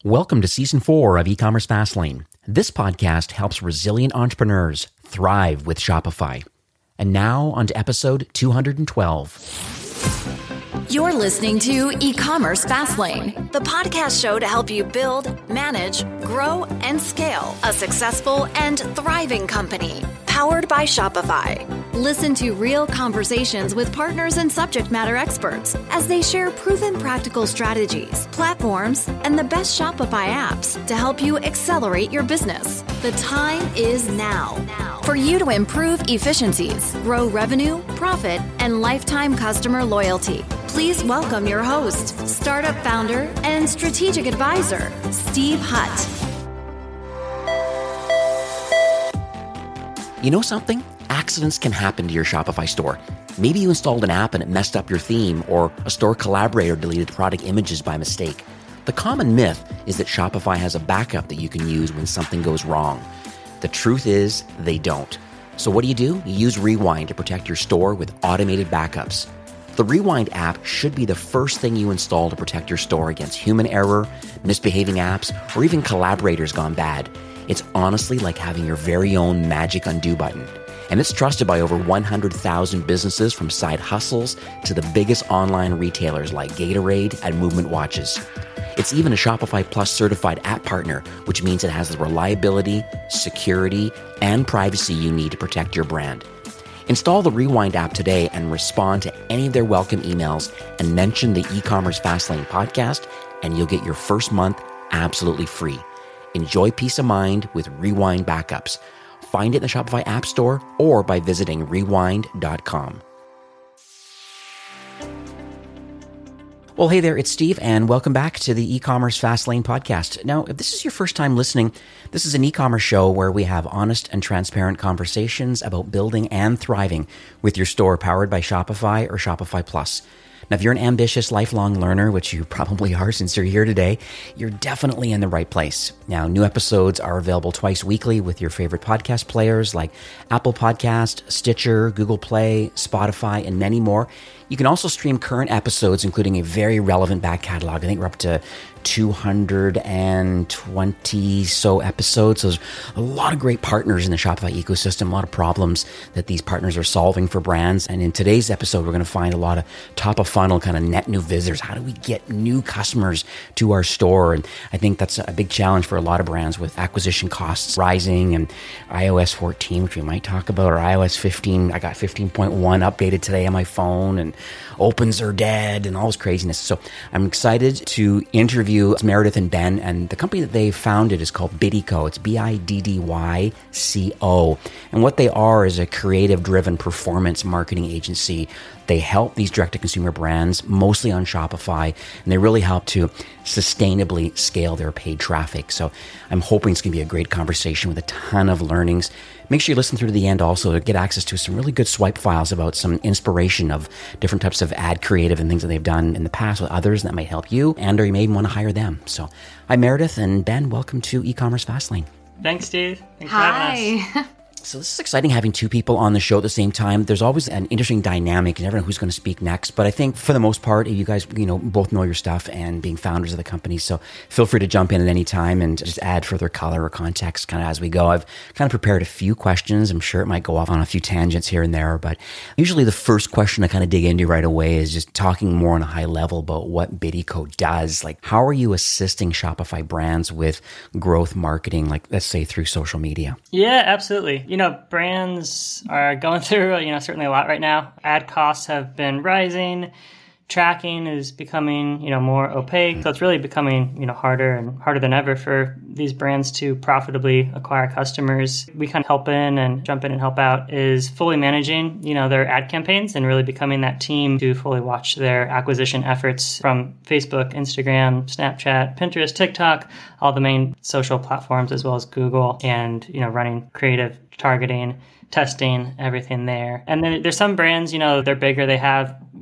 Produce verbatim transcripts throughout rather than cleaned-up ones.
Welcome to Season four of E-Commerce Fastlane. This podcast helps resilient entrepreneurs thrive with Shopify. And now on to episode two hundred twelve. You're listening to E-Commerce Fastlane, the podcast show to help you build, manage, grow, and scale a successful and thriving company, powered by Shopify. Listen to real conversations with partners and subject matter experts as they share proven practical strategies, platforms, and the best Shopify apps to help you accelerate your business. The time is now for you to improve efficiencies, grow revenue, profit, and lifetime customer loyalty. Please welcome your host, startup founder and strategic advisor, Steve Hutt. You know something? Accidents can happen to your Shopify store. Maybe you installed an app and it messed up your theme, or a store collaborator deleted product images by mistake. The common myth is that Shopify has a backup that you can use when something goes wrong. The truth is, they don't. So what do you do? You use Rewind to protect your store with automated backups. The Rewind app should be the first thing you install to protect your store against human error, misbehaving apps, or even collaborators gone bad. It's honestly like having your very own magic undo button. And it's trusted by over one hundred thousand businesses, from side hustles to the biggest online retailers like Gatorade and Movement Watches. It's even a Shopify Plus certified app partner, which means it has the reliability, security, and privacy you need to protect your brand. Install the Rewind app today and respond to any of their welcome emails and mention the E-Commerce Fastlane podcast, and you'll get your first month absolutely free. Enjoy peace of mind with Rewind backups. Find it in the Shopify App Store or by visiting rewind dot com. Well, hey there, it's Steve, and welcome back to the E-Commerce Fastlane podcast. Now, if this is your first time listening, this is an e-commerce show where we have honest and transparent conversations about building and thriving with your store powered by Shopify or Shopify Plus. Now, if you're an ambitious lifelong learner, which you probably are since you're here today, you're definitely in the right place. Now, new episodes are available twice weekly with your favorite podcast players like Apple Podcast, Stitcher, Google Play, Spotify, and many more. You can also stream current episodes, including a very relevant back catalog. I think we're up to two hundred twenty so episodes. So there's a lot of great partners in the Shopify ecosystem, a lot of problems that these partners are solving for brands. And in today's episode, we're going to find a lot of top of funnel kind of net new visitors. How do we get new customers to our store? And I think that's a big challenge for a lot of brands with acquisition costs rising, and i O S fourteen, which we might talk about, or i O S fifteen. I got fifteen point one updated today on my phone, and opens are dead and all this craziness. So I'm excited to interview Meredith and Ben, and the company that they founded is called Biddyco. It's B I D D Y C O. And what they are is a creative-driven performance marketing agency. They help these direct-to-consumer brands, mostly on Shopify, and they really help to sustainably scale their paid traffic. So I'm hoping it's going to be a great conversation with a ton of learnings. Make sure you listen through to the end also to get access to some really good swipe files about some inspiration of different types of ad creative and things that they've done in the past with others that might help you, and or you may even want to hire them. So hi, Meredith and Ben. Welcome to E-Commerce Fastlane. Thanks, Steve. Thanks Hi. for having us. So this is exciting having two people on the show at the same time. There's always an interesting dynamic. You never know who's going to speak next. But I think for the most part, you guys, you know, both know your stuff and being founders of the company. So feel free to jump in at any time and just add further color or context kind of as we go. I've kind of prepared a few questions. I'm sure it might go off on a few tangents here and there. But usually the first question I kind of dig into right away is just talking more on a high level about what Biddyco does. Like, how are you assisting Shopify brands with growth marketing, like let's say through social media? Yeah, absolutely. You know, brands are going through, you know, certainly a lot right now. Ad costs have been rising. Tracking is becoming, you know, more opaque. So it's really becoming, you know, harder and harder than ever for these brands to profitably acquire customers. We kind of help in and jump in and help out is fully managing, you know, their ad campaigns and really becoming that team to fully watch their acquisition efforts from Facebook, Instagram, Snapchat, Pinterest, TikTok, all the main social platforms, as well as Google, and, you know, running creative targeting, testing, everything there. And then there's some brands, you know, they're bigger, they have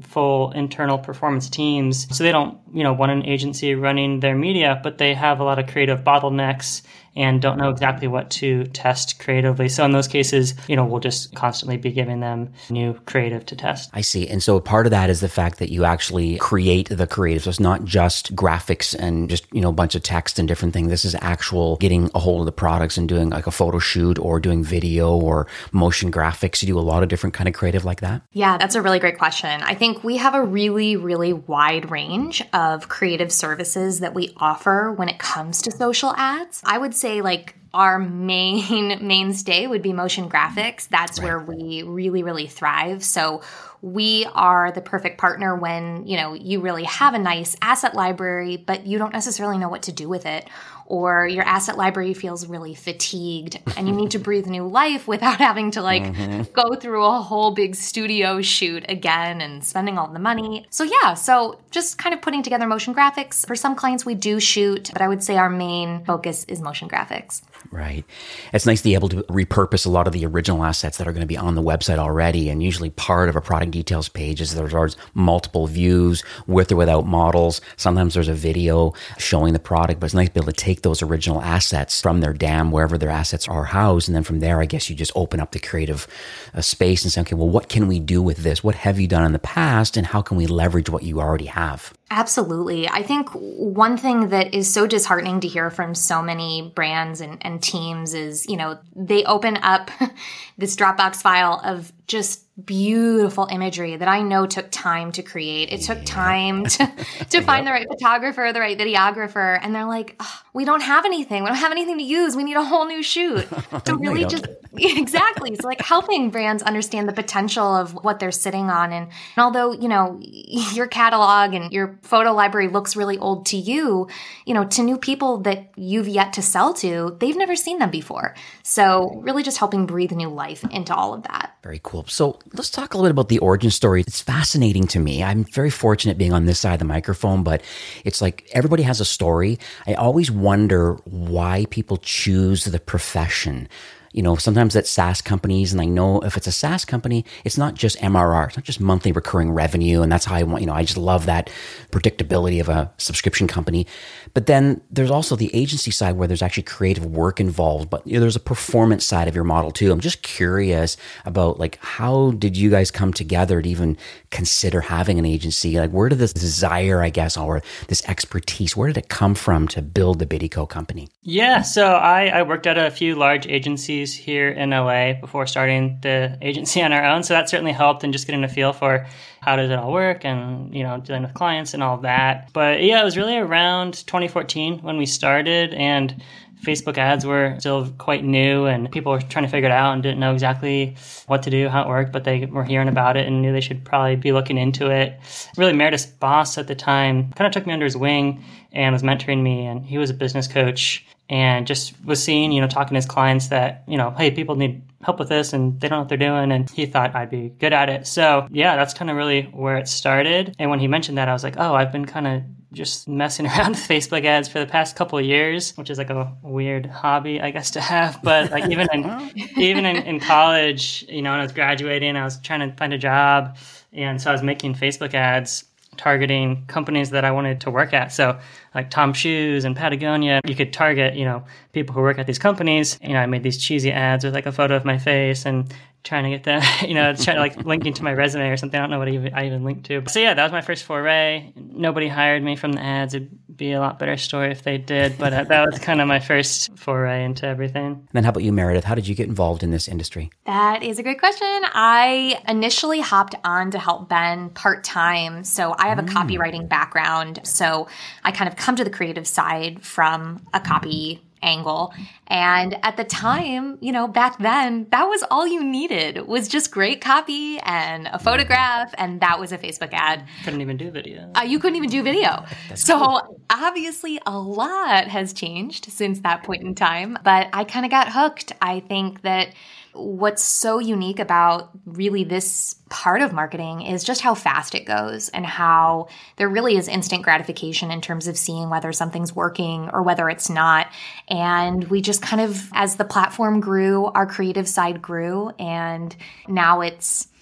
full internal performance teams. So they don't, you know, want an agency running their media, but they have a lot of creative bottlenecks and don't know exactly what to test creatively. So in those cases, you know, we'll just constantly be giving them new creative to test. I see. And so part of that is the fact that you actually create the creative. So it's not just graphics and just, you know, a bunch of text and different things. This is actual getting a hold of the products and doing like a photo shoot or doing video or motion graphics. You do a lot of different kind of creative like that? Yeah, that's a really great question. I think we have a really, really wide range of creative services that we offer when it comes to social ads. I would say say like our main mainstay would be motion graphics. That's right. Where we really, really thrive. So we are the perfect partner when, you know, you really have a nice asset library, but you don't necessarily know what to do with it. Or your asset library feels really fatigued and you need to breathe new life without having to like mm-hmm. go through a whole big studio shoot again and spending all the money. So yeah, so just kind of putting together motion graphics. For some clients we do shoot, but I would say our main focus is motion graphics. Right. It's nice to be able to repurpose a lot of the original assets that are going to be on the website already. And usually part of a product details page is there's always multiple views with or without models. Sometimes there's a video showing the product, but it's nice to be able to take those original assets from their D A M, wherever their assets are housed. And then from there, I guess you just open up the creative uh, space and say, okay, well, what can we do with this? What have you done in the past? And how can we leverage what you already have? Absolutely. I think one thing that is so disheartening to hear from so many brands and, and teams is, you know, they open up this Dropbox file of just beautiful imagery that I know took time to create. It took time to, to find the right photographer, the right videographer. And they're like, oh, we don't have anything. We don't have anything to use. We need a whole new shoot. So really just, exactly. So like helping brands understand the potential of what they're sitting on. And, and although, you know, your catalog and your photo library looks really old to you, you know, to new people that you've yet to sell to, they've never seen them before. So really just helping breathe new life into all of that. Very cool. So let's talk a little bit about the origin story. It's fascinating to me. I'm very fortunate being on this side of the microphone, but it's like everybody has a story. I always wonder why people choose the profession. You know, sometimes that's SaaS companies, and I know if it's a SaaS company, it's not just M R R, it's not just monthly recurring revenue, and that's how I want, you know, I just love that predictability of a subscription company. But then there's also the agency side where there's actually creative work involved, but you know, there's a performance side of your model too. I'm just curious about like, how did you guys come together to even consider having an agency? Like, where did this desire, I guess, or this expertise, where did it come from to build the Biddyco company? Yeah, so I, I worked at a few large agencies here in L A before starting the agency on our own. So that certainly helped in just getting a feel for how does it all work and, you know, dealing with clients and all of that. But yeah, it was really around twenty fourteen when we started, and Facebook ads were still quite new and people were trying to figure it out and didn't know exactly what to do, how it worked, but they were hearing about it and knew they should probably be looking into it. Really, Meredith's boss at the time kind of took me under his wing and was mentoring me, and he was a business coach and just was seeing, you know, talking to his clients that, you know, hey, people need help with this and they don't know what they're doing, and he thought I'd be good at it. So yeah, that's kind of really where it started. And when he mentioned that, I was like, oh, I've been kind of just messing around with Facebook ads for the past couple of years, which is like a weird hobby, I guess, to have. But like even in even in, in college, you know, when I was graduating, I was trying to find a job, and so I was making Facebook ads targeting companies that I wanted to work at. So like Tom Shoes and Patagonia, you could target, you know, people who work at these companies. You know, I made these cheesy ads with like a photo of my face and trying to get them, you know, trying to like linking to my resume or something. I don't know what I even, I even linked to. So yeah, that was my first foray. Nobody hired me from the ads. It'd be a lot better story if they did, but uh, that was kind of my first foray into everything. And then how about you, Meredith? How did you get involved in this industry? That is a great question. I initially hopped on to help Ben part-time. So I have a mm. copywriting background. So I kind of come to the creative side from a copy angle. And at the time, you know, back then, that was all you needed, was just great copy and a photograph, and that was a Facebook ad. Couldn't even do video. Uh, you couldn't even do video. That's so cool. Obviously a lot has changed since that point in time, but I kind of got hooked. I think that what's so unique about really this part of marketing is just how fast it goes and how there really is instant gratification in terms of seeing whether something's working or whether it's not. And we just kind of, as the platform grew, our creative side grew, and now it's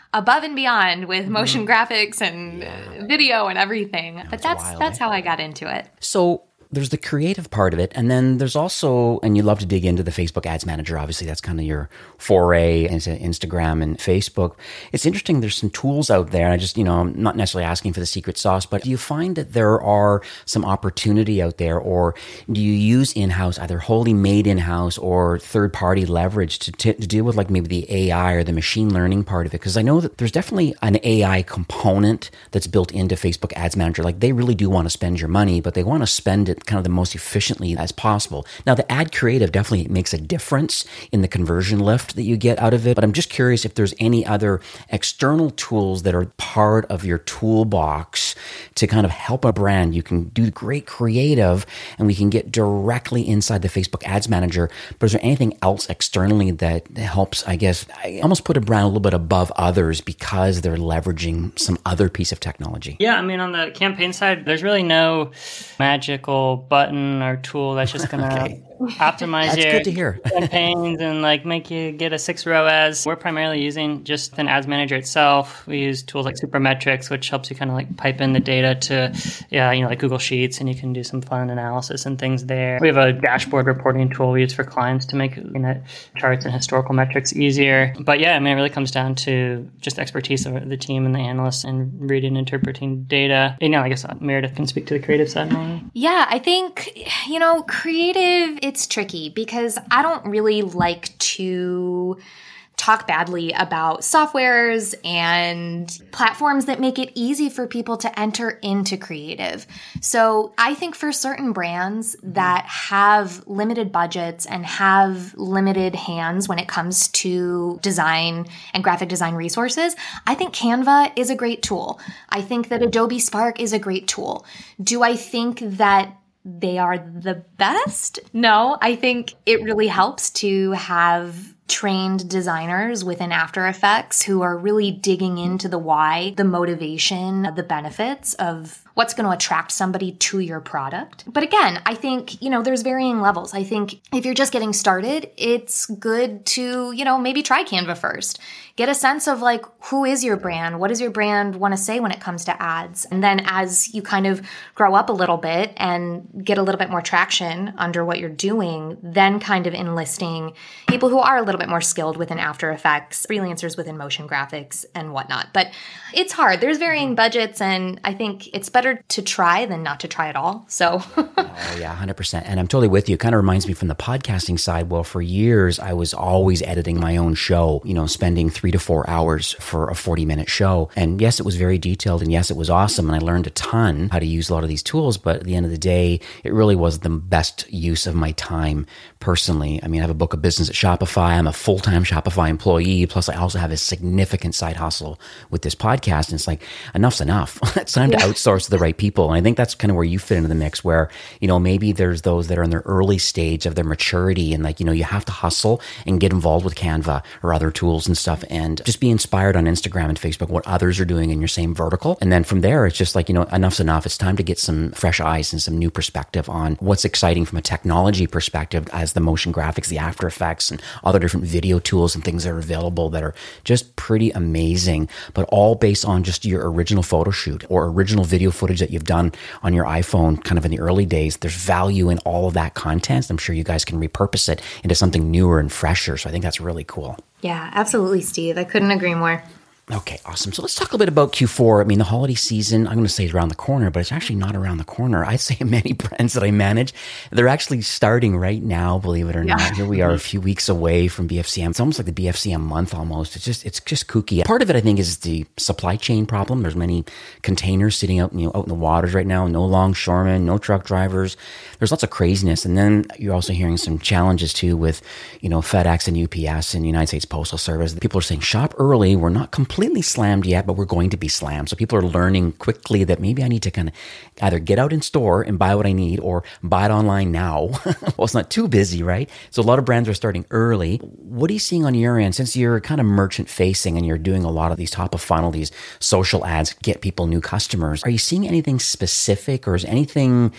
above and beyond with motion mm-hmm. graphics and yeah. video and everything. No, but that's wild, that's eh? how I got into it. So there's the creative part of it. And then there's also, and you love to dig into the Facebook Ads Manager. Obviously, that's kind of your foray into Instagram and Facebook. It's interesting. There's some tools out there. And I just, you know, I'm not necessarily asking for the secret sauce, but do you find that there are some opportunity out there, or do you use in-house, either wholly made in-house or third-party leverage to, t- to deal with like maybe the A I or the machine learning part of it? Because I know that there's definitely an A I component that's built into Facebook Ads Manager. Like they really do want to spend your money, but they want to spend it kind of the most efficiently as possible. Now, the ad creative definitely makes a difference in the conversion lift that you get out of it, but I'm just curious if there's any other external tools that are part of your toolbox to kind of help a brand. You can do great creative and we can get directly inside the Facebook Ads Manager, but is there anything else externally that helps, I guess, I almost put a brand a little bit above others because they're leveraging some other piece of technology? Yeah, I mean, on the campaign side, there's really no magical button or tool that's just going to okay. optimize that's your good to hear. campaigns and like make you get a six R O A S. We're primarily using just an ads manager itself. We use tools like Supermetrics, which helps you kind of like pipe in the data to, yeah, you know, like Google Sheets, and you can do some fun analysis and things there. We have a dashboard reporting tool we use for clients to make, you know, charts and historical metrics easier. But yeah, I mean, it really comes down to just expertise of the team and the analysts and reading and interpreting data. You know, I guess Meredith can speak to the creative side more. Yeah, I think, you know, creative, it's tricky because I don't really like to talk badly about softwares and platforms that make it easy for people to enter into creative. So I think for certain brands that have limited budgets and have limited hands when it comes to design and graphic design resources, I think Canva is a great tool. I think that Adobe Spark is a great tool. Do I think that they are the best? No, I think it really helps to have trained designers within After Effects who are really digging into the why, the motivation, the benefits of what's going to attract somebody to your product. But again, I think, you know, there's varying levels. I think if you're just getting started, it's good to, you know, maybe try Canva first. Get a sense of like, who is your brand? What does your brand want to say when it comes to ads? And then as you kind of grow up a little bit and get a little bit more traction under what you're doing, then kind of enlisting people who are a little bit more skilled within After Effects, freelancers within motion graphics and whatnot. But it's hard. There's varying budgets, and I think it's better to try than not to try at all. So, oh yeah, one hundred percent. And I'm totally with you. It kind of reminds me from the podcasting side. Well, for years, I was always editing my own show, you know, spending three to four hours for a forty minute show. And yes, it was very detailed, and yes, it was awesome. And I learned a ton how to use a lot of these tools. But at the end of the day, it really was the best use of my time personally. I mean, I have a book of business at Shopify. I'm a full-time Shopify employee. Plus, I also have a significant side hustle with this podcast. And it's like, enough's enough. It's time yeah. to outsource to the right people. And I think that's kind of where you fit into the mix, where, you know, maybe there's those that are in their early stage of their maturity, and like, you know, you have to hustle and get involved with Canva or other tools and stuff, and just be inspired on Instagram and Facebook, what others are doing in your same vertical. And then from there, it's just like, you know, enough's enough. It's time to get some fresh eyes and some new perspective on what's exciting from a technology perspective, as the motion graphics, the After Effects, and other different video tools and things that are available that are just pretty amazing, but all based on just your original photo shoot or original video footage that you've done on your iPhone kind of in the early days. There's value in all of that content. I'm sure you guys can repurpose it into something newer and fresher. So I think that's really cool. Yeah, absolutely, Steve. I couldn't agree more. Okay, awesome. So let's talk a little bit about Q four. I mean, the holiday season, I'm going to say is around the corner, but it's actually not around the corner. I'd say many brands that I manage, they're actually starting right now, believe it or yeah. not. Here we are a few weeks away from B F C M. It's almost like the B F C M month almost. It's just it's just kooky. Part of it, I think, is the supply chain problem. There's many containers sitting out, you know, out in the waters right now. No longshoremen, no truck drivers. There's lots of craziness. And then you're also hearing some challenges too with, you know, FedEx and U P S and the United States Postal Service. People are saying shop early. We're not completely completely slammed yet, but we're going to be slammed. So people are learning quickly that maybe I need to kind of either get out in store and buy what I need or buy it online now. Well, it's not too busy, right? So a lot of brands are starting early. What are you seeing on your end, since you're kind of merchant facing and you're doing a lot of these top of funnel, these social ads, get people new customers? Are you seeing anything specific, or is anything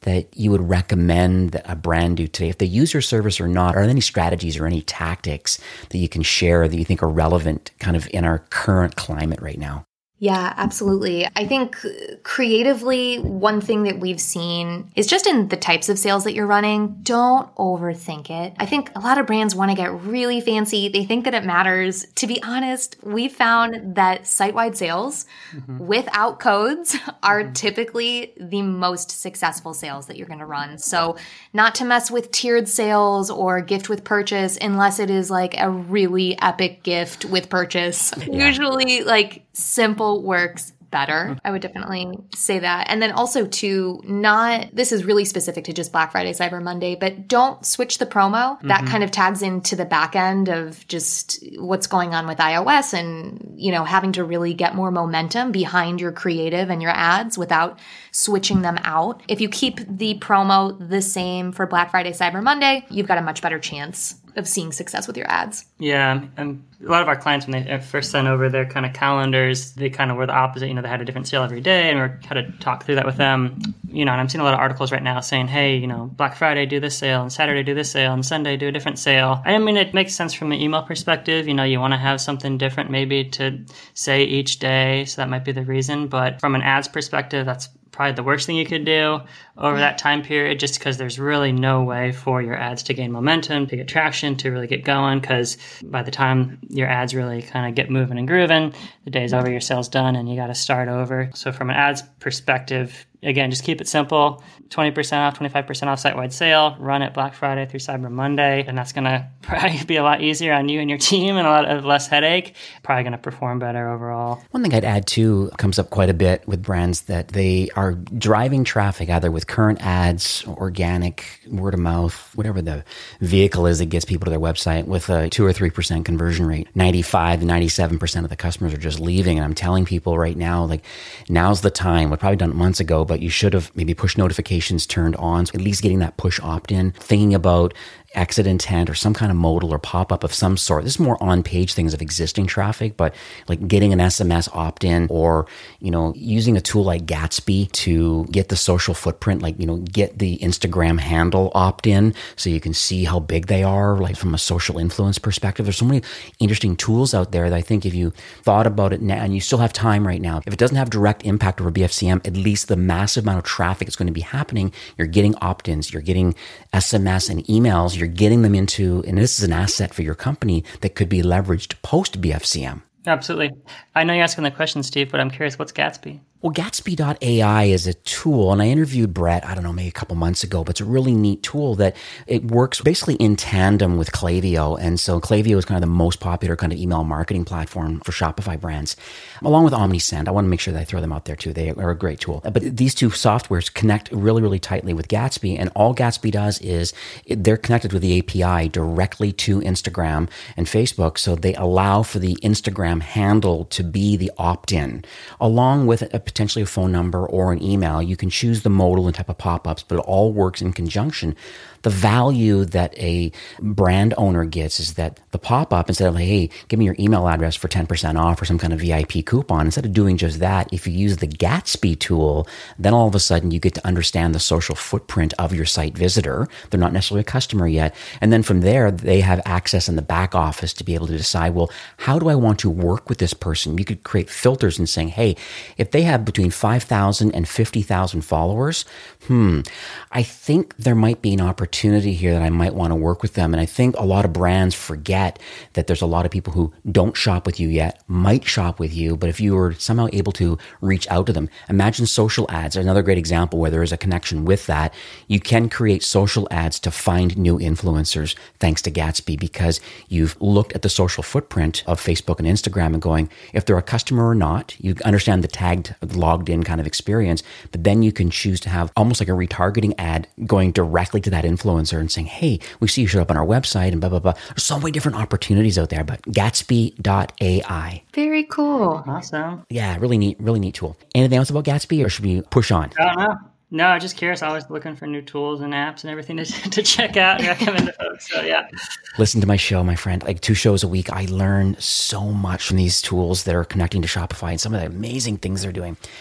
that you would recommend that a brand do today? If they use your service or not, are there any strategies or any tactics that you can share that you think are relevant kind of in our current climate right now? Yeah, absolutely. I think creatively, one thing that we've seen is just in the types of sales that you're running, don't overthink it. I think a lot of brands want to get really fancy. They think that it matters. To be honest, we found that site-wide sales mm-hmm. without codes are mm-hmm. typically the most successful sales that you're going to run. So not to mess with tiered sales or gift with purchase unless it is like a really epic gift with purchase. Yeah. Usually like simple works better. I would definitely say that. And then also too, not, this is really specific to just Black Friday, Cyber Monday, but don't switch the promo. Mm-hmm. That kind of tags into the back end of just what's going on with iOS and, you know, having to really get more momentum behind your creative and your ads without switching them out. If you keep the promo the same for Black Friday, Cyber Monday, you've got a much better chance of seeing success with your ads. Yeah, and a lot of our clients, when they first sent over their kind of calendars, they kind of were the opposite. You know, they had a different sale every day, and we had to talk through that with them. You know, and I'm seeing a lot of articles right now saying, hey, you know, Black Friday, do this sale, and Saturday, do this sale, and Sunday, do a different sale. I mean, it makes sense from an email perspective. You know, you want to have something different maybe to say each day, so that might be the reason. But from an ads perspective, that's probably the worst thing you could do over that time period, just because there's really no way for your ads to gain momentum, to get traction, to really get going, because by the time your ads really kind of get moving and grooving, the day's over, your sale's done, and you got to start over. So from an ads perspective, again, just keep it simple. twenty percent off, twenty-five percent off site-wide sale. Run it Black Friday through Cyber Monday. And that's going to probably be a lot easier on you and your team and a lot of less headache. Probably going to perform better overall. One thing I'd add too comes up quite a bit with brands that they are driving traffic either with current ads, organic, word of mouth, whatever the vehicle is that gets people to their website with a two or three percent conversion rate. ninety-five to ninety-seven percent of the customers are just leaving. And I'm telling people right now, like now's the time. We've probably done it months ago, but you should have maybe push notifications turned on. So at least getting that push opt-in, thinking about exit intent or some kind of modal or pop-up of some sort. This is more on-page things of existing traffic, but like getting an S M S opt-in or, you know, using a tool like Gatsby to get the social footprint, like, you know, get the Instagram handle opt-in so you can see how big they are, like from a social influence perspective. There's so many interesting tools out there that I think if you thought about it now, and you still have time right now, if it doesn't have direct impact over B F C M, at least the massive amount of traffic that's going to be happening, you're getting opt-ins, you're getting S M S and emails, you're getting them into, and this is an asset for your company that could be leveraged post B F C M. Absolutely. I know you're asking the question, Steve, but I'm curious, what's Gatsby? Well, Gatsby dot A I is a tool, and I interviewed Brett, I don't know, maybe a couple months ago, but it's a really neat tool that it works basically in tandem with Klaviyo. And so Klaviyo is kind of the most popular kind of email marketing platform for Shopify brands, along with OmniSend. I want to make sure that I throw them out there too. They are a great tool. But these two softwares connect really, really tightly with Gatsby, and all Gatsby does is it, they're connected with the A P I directly to Instagram and Facebook, so they allow for the Instagram handle to be the opt-in, along with a potentially a phone number or an email. You can choose the modal and type of pop-ups, but it all works in conjunction. The value that a brand owner gets is that the pop-up, instead of like, hey, give me your email address for ten percent off or some kind of V I P coupon, instead of doing just that, if you use the Gatsby tool, then all of a sudden you get to understand the social footprint of your site visitor. They're not necessarily a customer yet. And then from there, they have access in the back office to be able to decide, well, how do I want to work with this person? You could create filters and saying, hey, if they have between five thousand and fifty thousand followers, hmm, I think there might be an opportunity here that I might want to work with them. And I think a lot of brands forget that there's a lot of people who don't shop with you yet, might shop with you, but if you were somehow able to reach out to them, imagine social ads. Another great example where there is a connection with that. You can create social ads to find new influencers thanks to Gatsby, because you've looked at the social footprint of Facebook and Instagram and going, if they're a customer or not, you understand the tagged, logged in kind of experience, but then you can choose to have almost like a retargeting ad going directly to that influencer and saying, hey, we see you showed up on our website and blah, blah, blah. There's so many different opportunities out there, but Gatsby dot A I. Very cool. Awesome. Yeah, really neat, really neat tool. Anything else about Gatsby, or should we push on? I don't know. No, I'm just curious. Always looking for new tools and apps and everything to, to check out and recommend to folks. So, yeah. Listen to my show, my friend. Like two shows a week. I learn so much from these tools that are connecting to Shopify and some of the amazing things they're doing.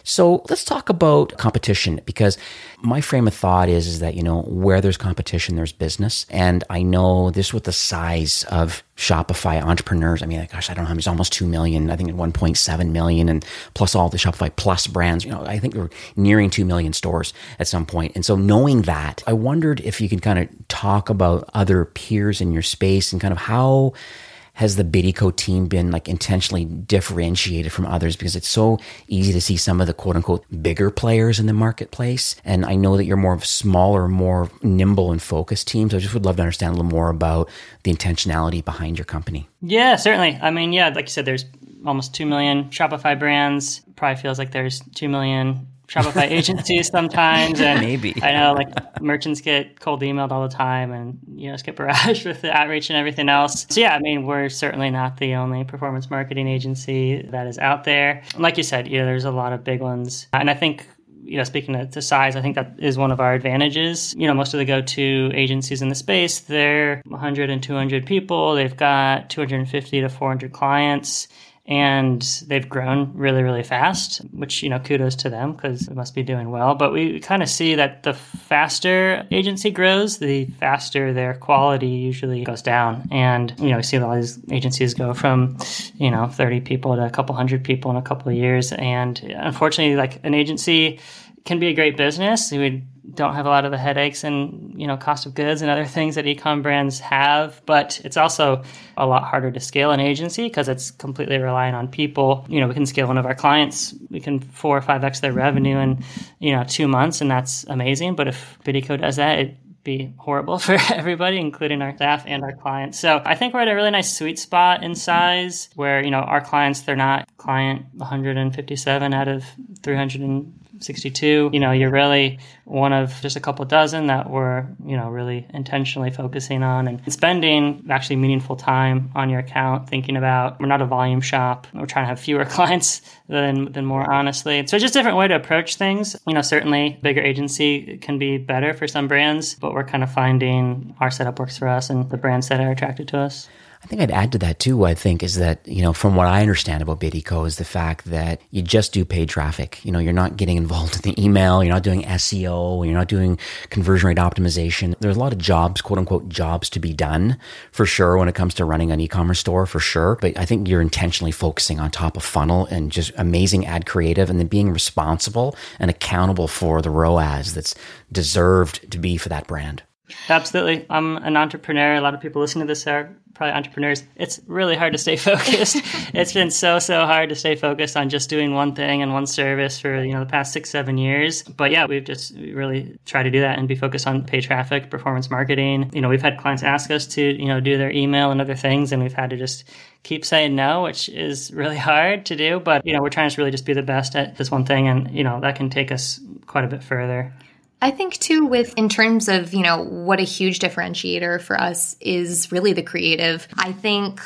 So let's talk about competition, because my frame of thought is, is that, you know, where there's competition, there's business. And I know this with the size of Shopify entrepreneurs. I mean, like, gosh, I don't know how many, it's almost two million, I think one point seven million, and plus all the Shopify Plus brands, you know, I think we're nearing two million stores at some point. And so knowing that, I wondered if you can kind of talk about other peers in your space and kind of how has the Biddyco team been like intentionally differentiated from others? Because it's so easy to see some of the quote unquote bigger players in the marketplace. And I know that you're more of a smaller, more nimble and focused team. So I just would love to understand a little more about the intentionality behind your company. Yeah, certainly. I mean, yeah, like you said, there's almost two million Shopify brands. Probably feels like there's two million Shopify agencies sometimes. And maybe. I know like merchants get cold emailed all the time and, you know, skip barrage with the outreach and everything else. So yeah, I mean, we're certainly not the only performance marketing agency that is out there. Like you said, you know, there's a lot of big ones. And I think, you know, speaking to, to size, I think that is one of our advantages. You know, most of the go-to agencies in the space, they're one hundred and two hundred people. They've got two hundred fifty to four hundred clients. And they've grown really, really fast, which, you know, kudos to them because it must be doing well. But we kind of see that the faster agency grows, the faster their quality usually goes down. And, you know, we see a lot of these agencies go from, you know, thirty people to a couple hundred people in a couple of years. And unfortunately, like an agency can be a great business. We don't have a lot of the headaches and, you know, cost of goods and other things that e-com brands have, but it's also a lot harder to scale an agency because it's completely reliant on people. You know, we can scale one of our clients, we can four or five X their revenue in, you know, two months, and that's amazing. But if Biddyco does that, it'd be horrible for everybody, including our staff and our clients. So I think we're at a really nice sweet spot in size where, you know, our clients, they're not client one hundred fifty-seven out of three hundred sixty-two. You know, you're really one of just a couple dozen that we're, you know, really intentionally focusing on and spending actually meaningful time on your account, thinking about, we're not a volume shop. We're trying to have fewer clients than, than more, honestly. So it's just a different way to approach things. You know, certainly bigger agency can be better for some brands, but we're kind of finding our setup works for us and the brands that are attracted to us. I think I'd add to that too, I think, is that, you know, from what I understand about Biddyco is the fact that you just do paid traffic. You know, you're not getting involved in the email, you're not doing S E O, you're not doing conversion rate optimization. There's a lot of jobs, quote unquote, jobs to be done for sure when it comes to running an e-commerce store for sure. But I think you're intentionally focusing on top of funnel and just amazing ad creative and then being responsible and accountable for the R O A S that's deserved to be for that brand. Absolutely. I'm an entrepreneur. A lot of people listening to this are probably entrepreneurs. It's really hard to stay focused. It's been so, so hard to stay focused on just doing one thing and one service for, you know, the past six, seven years. But yeah, we've just really tried to do that and be focused on paid traffic, performance marketing. You know, we've had clients ask us to, you know, do their email and other things, and we've had to just keep saying no, which is really hard to do. But, you know, we're trying to really just be the best at this one thing. And, you know, that can take us quite a bit further. I think too, with in terms of, you know, what a huge differentiator for us is really the creative. I think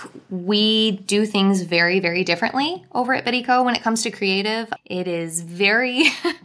we do things very, very differently over at Biddyco when it comes to creative. It is very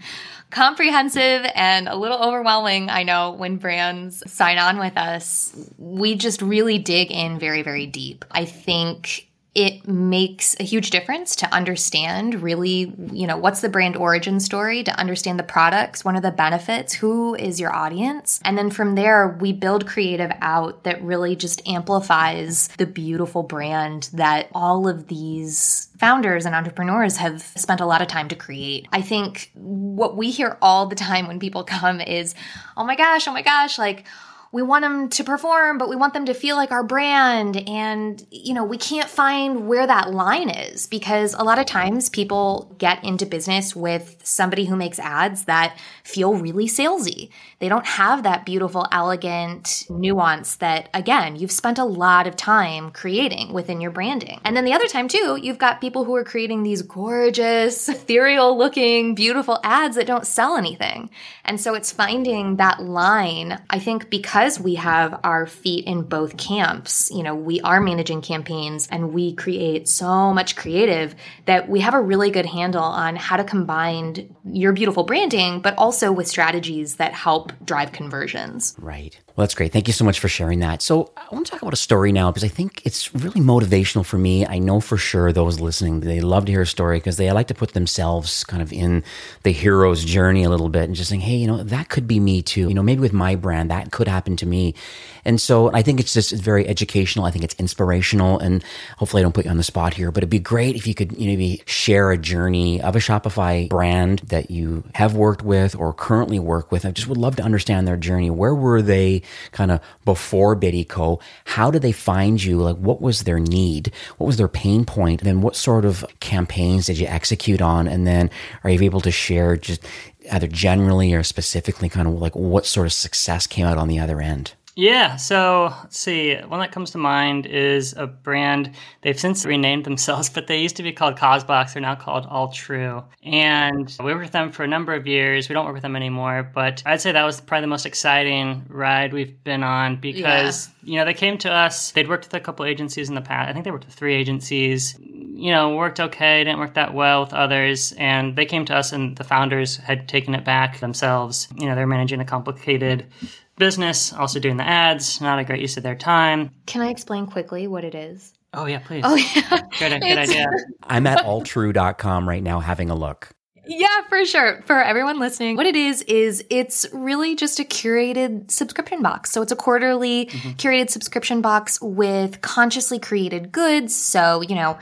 comprehensive and a little overwhelming, I know, when brands sign on with us. We just really dig in very, very deep. I think it makes a huge difference to understand really, you know, what's the brand origin story, to understand the products, what are the benefits, who is your audience. And then from there, we build creative out that really just amplifies the beautiful brand that all of these founders and entrepreneurs have spent a lot of time to create. I think what we hear all the time when people come is, oh my gosh, oh my gosh, like, we want them to perform, but we want them to feel like our brand. And, you know, we can't find where that line is because a lot of times people get into business with somebody who makes ads that feel really salesy. They don't have that beautiful, elegant nuance that, again, you've spent a lot of time creating within your branding. And then the other time too, you've got people who are creating these gorgeous, ethereal looking, beautiful ads that don't sell anything. And so it's finding that line, I think, because because we have our feet in both camps, you know, we are managing campaigns and we create so much creative that we have a really good handle on how to combine your beautiful branding, but also with strategies that help drive conversions. Right. Well, that's great. Thank you so much for sharing that. So I want to talk about a story now because I think it's really motivational for me. I know for sure those listening, they love to hear a story because they like to put themselves kind of in the hero's journey a little bit and just saying, hey, you know, that could be me too. You know, maybe with my brand, that could happen to me. And so I think it's just it's very educational. I think it's inspirational. And hopefully I don't put you on the spot here, but it'd be great if you could you know, maybe share a journey of a Shopify brand that you have worked with or currently work with. I just would love to understand their journey. Where were they kind of before Biddyco? How did they find you? Like, what was their need? What was their pain point? And then what sort of campaigns did you execute on? And then are you able to share just either generally or specifically kind of like what sort of success came out on the other end? Yeah, so let's see. One that comes to mind is a brand. They've since renamed themselves, but they used to be called Cosbox. They're now called All True. And we worked with them for a number of years. We don't work with them anymore, but I'd say that was probably the most exciting ride we've been on because, yeah. you know, they came to us. They'd worked with a couple agencies in the past. I think they worked with three agencies. You know, worked okay, didn't work that well with others. And they came to us and the founders had taken it back themselves. You know, they're managing a complicated business, also doing the ads, not a great use of their time. Can I explain quickly what it is? Oh, yeah, please. Oh, yeah. Good, good idea. I'm at all true dot com right now having a look. Yeah, for sure. For everyone listening, what it is, is it's really just a curated subscription box. So it's a quarterly mm-hmm. curated subscription box with consciously created goods. So, you know,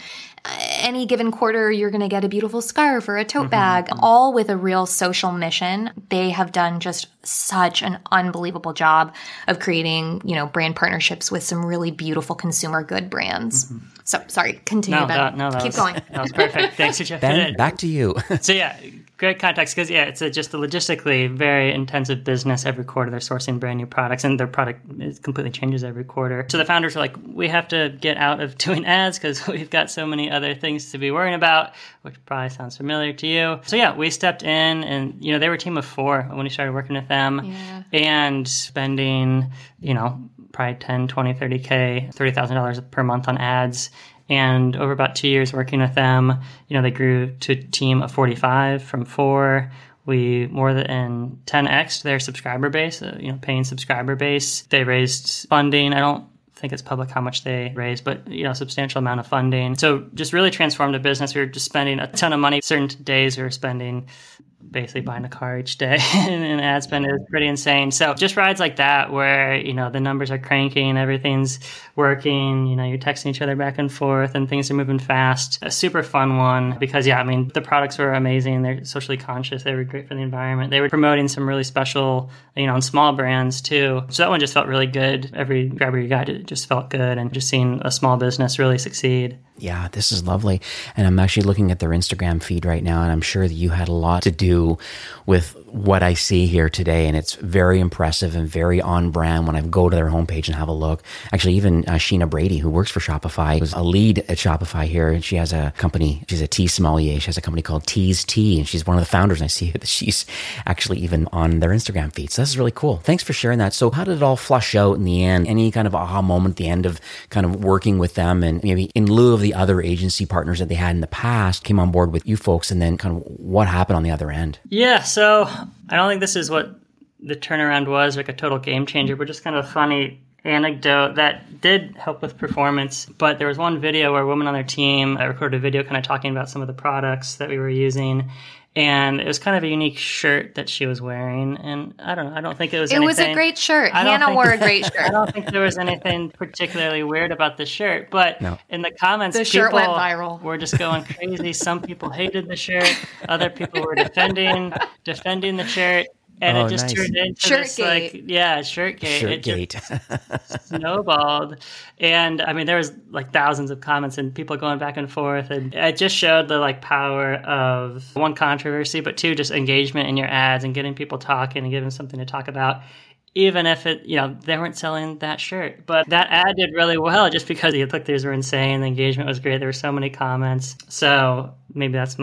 any given quarter, you're going to get a beautiful scarf or a tote mm-hmm. bag, all with a real social mission. They have done just such an unbelievable job of creating, you know, brand partnerships with some really beautiful consumer good brands. Mm-hmm. So, sorry, continue, no, Ben. That, no, that Keep was, going. That was perfect. Thanks for checking Ben, in. back to you. So, yeah, great context because, yeah, it's a, just a logistically very intensive business. Every quarter they're sourcing brand new products and their product is completely changes every quarter. So the founders are like, we have to get out of doing ads because we've got so many other things to be worrying about, which probably sounds familiar to you. So, yeah, we stepped in and, you know, they were a team of four when we started working with them yeah. and spending, you know, probably ten, twenty, thirty K, thirty thousand dollars per month on ads. And over about two years working with them, you know, they grew to a team of forty-five from four. We more than ten X'd their subscriber base, uh, you know, paying subscriber base. They raised funding. I don't think it's public how much they raised, but, you know, substantial amount of funding. So just really transformed the business. We were just spending a ton of money. Certain days we were spending basically buying a car each day and ad spend is pretty insane. So just rides like that where, you know, the numbers are cranking, everything's working, you know, you're texting each other back and forth and things are moving fast. A super fun one because, yeah, I mean, the products were amazing. They're socially conscious. They were great for the environment. They were promoting some really special, you know, and small brands too. So that one just felt really good. Every grabber you got, it just felt good. And just seeing a small business really succeed. Yeah, this is lovely. And I'm actually looking at their Instagram feed right now, and I'm sure that you had a lot to do with what I see here today. And it's very impressive and very on brand when I go to their homepage and have a look. Actually, even uh, Sheena Brady, who works for Shopify, was a lead at Shopify here. And she has a company, she's a tea sommelier. She has a company called Tea's Tea, and she's one of the founders. And I see that she's actually even on their Instagram feed. So this is really cool. Thanks for sharing that. So how did it all flush out in the end? Any kind of aha moment at the end of kind of working with them, and maybe in lieu of the other agency partners that they had in the past came on board with you folks, and then kind of what happened on the other end? Yeah, so I don't think this is what the turnaround was, like a total game changer, but just kind of a funny anecdote that did help with performance. But there was one video where a woman on their team uh, recorded a video kind of talking about some of the products that we were using. And it was kind of a unique shirt that she was wearing. And I don't know, I don't think it was it anything. was a great shirt. Hannah think, wore a great shirt. I don't think there was anything particularly weird about the shirt. But no. in the comments, the people shirt went viral. Were just going crazy. Some people hated the shirt. Other people were defending defending the shirt. And oh, it just nice. turned into shirt this, gate. like, yeah, Shirtgate. Shirt it gate. just snowballed. And, I mean, there was, like, thousands of comments and people going back and forth. And it just showed the, like, power of, one, controversy, but two, just engagement in your ads and getting people talking and giving them something to talk about. Even if it, you know, they weren't selling that shirt. But that ad did really well just because the click-throughs were insane. The engagement was great. There were so many comments. So maybe that's my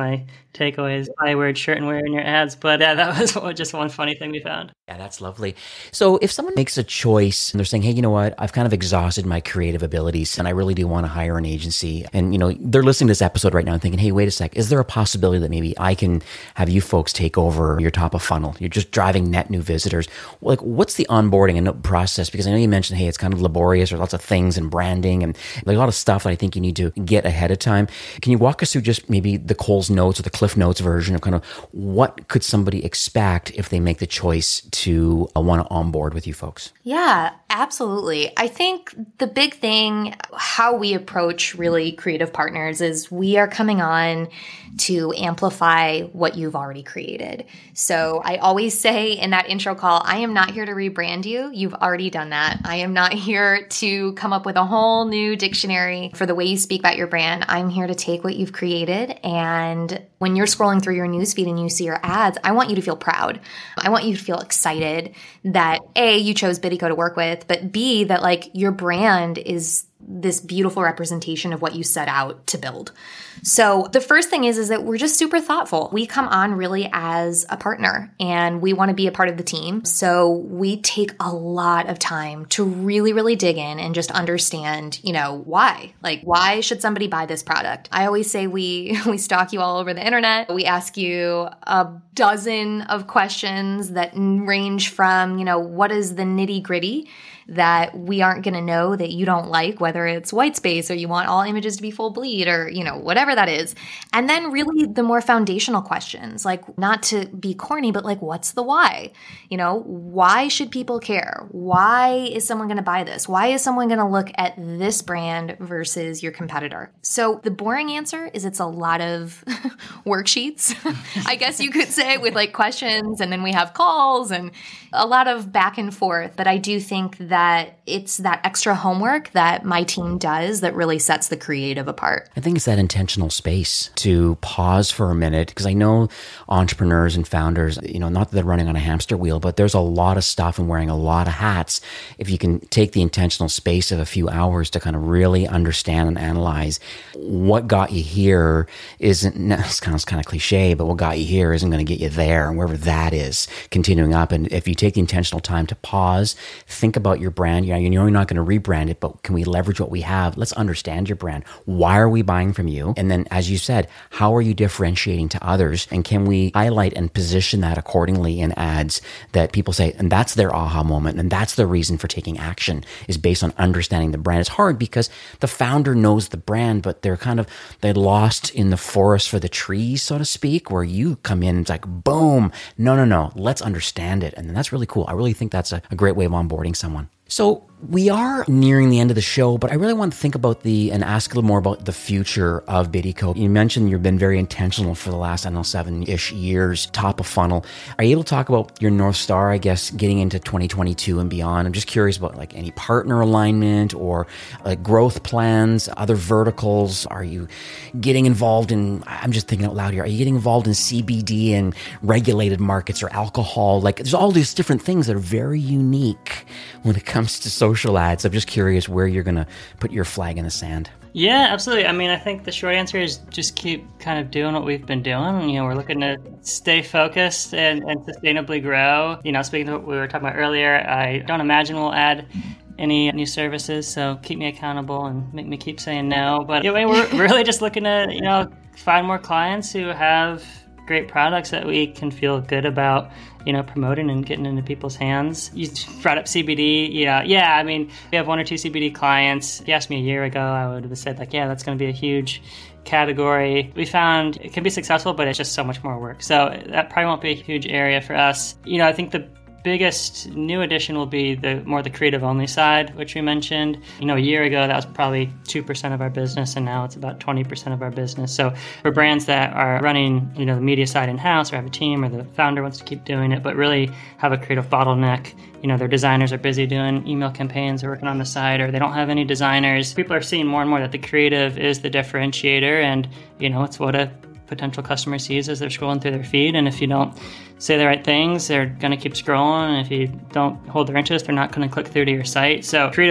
takeaways. I wear shirt and wear in your ads, but yeah, that was just one funny thing we found. Yeah, that's lovely. So if someone makes a choice and they're saying, hey, you know what, I've kind of exhausted my creative abilities and I really do want to hire an agency. And, you know, they're listening to this episode right now and thinking, hey, wait a sec, is there a possibility that maybe I can have you folks take over your top of funnel? You're just driving net new visitors. Like, what's the onboarding and process? Because I know you mentioned, hey, it's kind of laborious. There's lots of things and branding and there's a lot of stuff that I think you need to get ahead of time. Can you walk us through just maybe the Cole's Notes or the Cliff Notes version of kind of what could somebody expect if they make the choice to uh, want to onboard with you folks? Yeah, absolutely. I think the big thing, how we approach really creative partners is we are coming on to amplify what you've already created. So I always say in that intro call, I am not here to rebrand you. You've already done that. I am not here to come up with a whole new dictionary for the way you speak about your brand. I'm here to take what you've created, and when you're scrolling through your newsfeed and you see your ads, I want you to feel proud. I want you to feel excited that A, you chose Biddyco to work with, but B, that like your brand is this beautiful representation of what you set out to build. So the first thing is, is that we're just super thoughtful. We come on really as a partner and we want to be a part of the team. So we take a lot of time to really, really dig in and just understand, you know, why, like, why should somebody buy this product? I always say we, we stalk you all over the internet. We ask you a dozen of questions that range from, you know, what is the nitty gritty that we aren't going to know that you don't like, whether it's white space or you want all images to be full bleed or, you know, whatever that is. And then really the more foundational questions, like not to be corny, but like, what's the why? You know, why should people care? Why is someone going to buy this? Why is someone going to look at this brand versus your competitor? So the boring answer is it's a lot of worksheets, I guess you could say, with like questions. And then we have calls and a lot of back and forth. But I do think that that it's that extra homework that my team does that really sets the creative apart. I think it's that intentional space to pause for a minute, because I know entrepreneurs and founders, you know, not that they're running on a hamster wheel, but there's a lot of stuff and wearing a lot of hats. If you can take the intentional space of a few hours to kind of really understand and analyze what got you here isn't, it sounds kind of cliche, but what got you here isn't going to get you there, and wherever that is, continuing up. And if you take the intentional time to pause, think about your brand. You know, you're not going to rebrand it, but can we leverage what we have? Let's understand your brand. Why are we buying from you? And then, as you said, how are you differentiating to others? And can we highlight and position that accordingly in ads that people say, and that's their aha moment, and that's the reason for taking action, is based on understanding the brand. It's hard because the founder knows the brand, but they're kind of, they're lost in the forest for the trees, so to speak, where you come in and it's like, boom, no, no, no, let's understand it. And that's really cool. I really think that's a, a great way of onboarding someone. So we are nearing the end of the show, but I really want to think about the, and ask a little more about the future of Biddyco. You mentioned you've been very intentional for the last, I don't know, seven-ish years, top of funnel. Are you able to talk about your North Star, I guess, getting into twenty twenty-two and beyond? I'm just curious about like any partner alignment or like growth plans, other verticals. Are you getting involved in, I'm just thinking out loud here, are you getting involved in C B D and regulated markets or alcohol? Like there's all these different things that are very unique when it comes to social ads. I'm just curious where you're going to put your flag in the sand. Yeah, absolutely. I mean, I think the short answer is just keep kind of doing what we've been doing. You know, we're looking to stay focused and, and sustainably grow. You know, speaking of what we were talking about earlier, I don't imagine we'll add any new services, so keep me accountable and make me keep saying no. But anyway, we're really just looking to, you know, find more clients who have great products that we can feel good about, you know, promoting and getting into people's hands. You brought up C B D. You know, yeah, I mean, we have one or two C B D clients. If you asked me a year ago, I would have said like, yeah, that's going to be a huge category. We found it can be successful, but it's just so much more work. So that probably won't be a huge area for us. You know, I think the biggest new addition will be the more the creative only side, which we mentioned. You know, a year ago, that was probably two percent of our business, and now it's about twenty percent of our business. So for brands that are running, you know, the media side in-house or have a team or the founder wants to keep doing it, but really have a creative bottleneck, you know, their designers are busy doing email campaigns or working on the side, or they don't have any designers. People are seeing more and more that the creative is the differentiator, and, you know, it's what a potential customer sees as they're scrolling through their feed. And if you don't say the right things, they're going to keep scrolling. And if you don't hold their interest, they're not going to click through to your site. So creative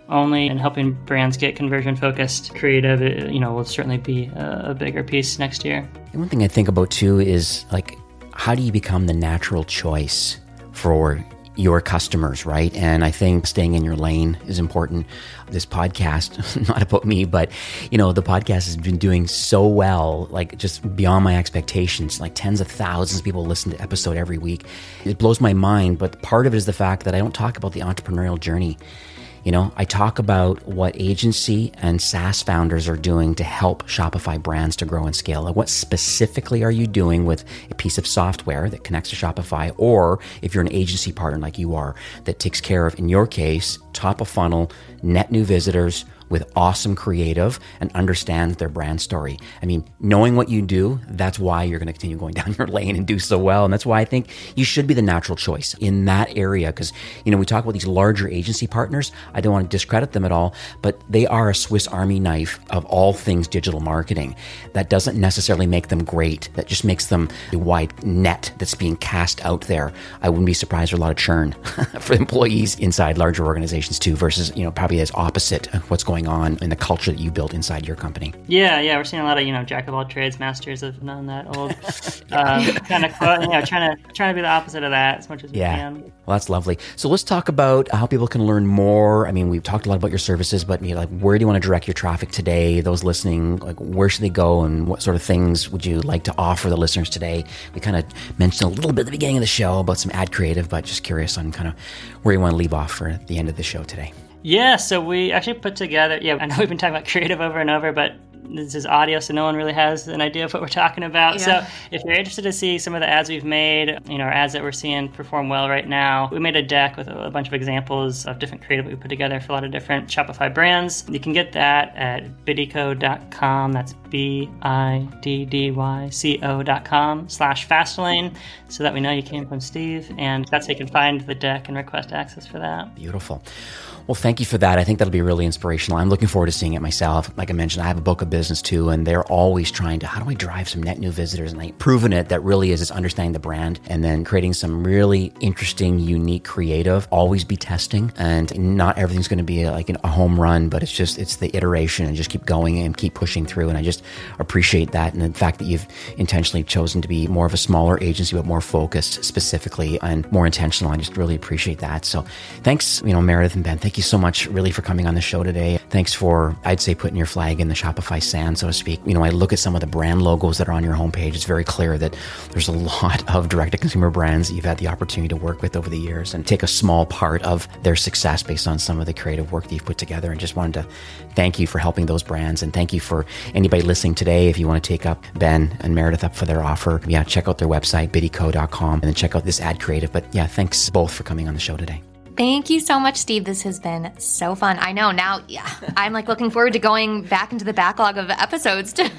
only, and helping brands get conversion-focused creative, you know, will certainly be a, a bigger piece next year. And one thing I think about too is like, how do you become the natural choice for your customers, right? And I think staying in your lane is important. This podcast, not about me, but you know, the podcast has been doing so well, like just beyond my expectations. Like tens of thousands of people listen to episode every week. It blows my mind, but part of it is the fact that I don't talk about the entrepreneurial journey. You know, I talk about what agency and SaaS founders are doing to help Shopify brands to grow and scale. Like what specifically are you doing with a piece of software that connects to Shopify? Or if you're an agency partner like you are, that takes care of, in your case, top of funnel, net new visitors with awesome creative and understands their brand story. I mean, knowing what you do, that's why you're going to continue going down your lane and do so well. And that's why I think you should be the natural choice in that area. Because, you know, we talk about these larger agency partners. I don't want to discredit them at all, but they are a Swiss Army knife of all things digital marketing. That doesn't necessarily make them great. That just makes them a wide net that's being cast out there. I wouldn't be surprised for a lot of churn for employees inside larger organizations too, versus, you know, probably as opposite of what's going on in the culture that you built inside your company. Yeah, yeah, we're seeing a lot of, you know, jack of all trades, masters of none, that old um, kind of quote, you know, trying to trying to be the opposite of that as much as we yeah. can. Well, that's lovely. So let's talk about how people can learn more. I mean, we've talked a lot about your services, but you know, like, where do you want to direct your traffic today? Those listening, like, where should they go, and what sort of things would you like to offer the listeners today? We kind of mentioned a little bit at the beginning of the show about some ad creative, but just curious on kind of where you want to leave off for the end of the show today. Yeah, so we actually put together, yeah, I know we've been talking about creative over and over, but this is audio, so no one really has an idea of what we're talking about. Yeah. So if you're interested to see some of the ads we've made, you know, our ads that we're seeing perform well right now, we made a deck with a bunch of examples of different creative we put together for a lot of different Shopify brands. You can get that at biddyco dot com. That's B I D D Y C O dot com slash Fastlane, so that we know you came from Steve. And that's how you can find the deck and request access for that. Beautiful. Well, thank you for that. I think that'll be really inspirational. I'm looking forward to seeing it myself. Like I mentioned, I have a book of business too, and they're always trying to, how do I drive some net new visitors? And I've proven it that really is, is understanding the brand and then creating some really interesting, unique, creative, always be testing. And not everything's going to be like a home run, but it's just, it's the iteration and just keep going and keep pushing through. And I just appreciate that. And the fact that you've intentionally chosen to be more of a smaller agency, but more focused specifically and more intentional. I just really appreciate that. So thanks, you know, Meredith and Ben, thank you so much really for coming on the show today. Thanks for, I'd say, putting your flag in the Shopify sand, so to speak. You know, I look at some of the brand logos that are on your homepage. It's very clear that there's a lot of direct-to-consumer brands that you've had the opportunity to work with over the years and take a small part of their success based on some of the creative work that you've put together. And just wanted to thank you for helping those brands. And thank you for anybody listening today. If you want to take up Ben and Meredith up for their offer, yeah, check out their website, biddyco dot com, and then check out this ad creative. But yeah, thanks both for coming on the show today. Thank you so much, Steve. This has been so fun. I know now, yeah, I'm like looking forward to going back into the backlog of episodes to,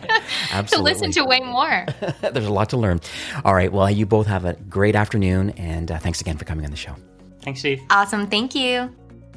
to listen to way more. There's a lot to learn. All right. Well, you both have a great afternoon, and uh, thanks again for coming on the show. Thanks, Steve. Awesome. Thank you.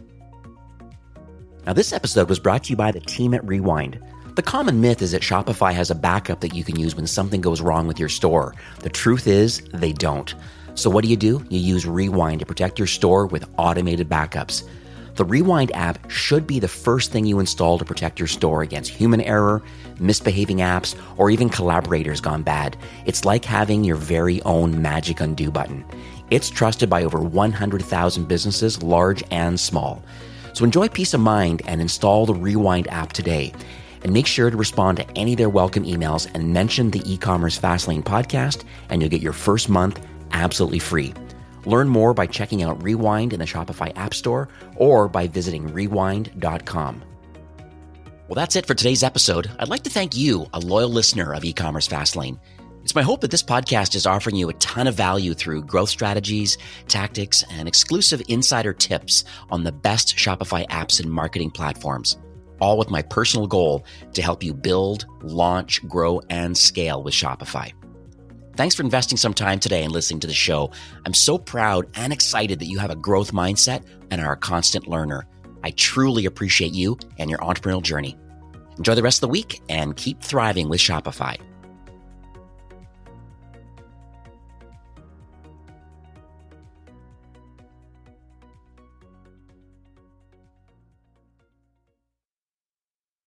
Now, this episode was brought to you by the team at Rewind. The common myth is that Shopify has a backup that you can use when something goes wrong with your store. The truth is, they don't. So what do you do? You use Rewind to protect your store with automated backups. The Rewind app should be the first thing you install to protect your store against human error, misbehaving apps, or even collaborators gone bad. It's like having your very own magic undo button. It's trusted by over one hundred thousand businesses, large and small. So enjoy peace of mind and install the Rewind app today. And make sure to respond to any of their welcome emails and mention the E-commerce Fastlane podcast, and you'll get your first month absolutely free. Learn more by checking out Rewind in the Shopify App Store or by visiting rewind dot com. Well, that's it for today's episode. I'd like to thank you, a loyal listener of E-commerce Fastlane. It's my hope that this podcast is offering you a ton of value through growth strategies, tactics, and exclusive insider tips on the best Shopify apps and marketing platforms, all with my personal goal to help you build, launch, grow, and scale with Shopify. Thanks for investing some time today and listening to the show. I'm so proud and excited that you have a growth mindset and are a constant learner. I truly appreciate you and your entrepreneurial journey. Enjoy the rest of the week and keep thriving with Shopify.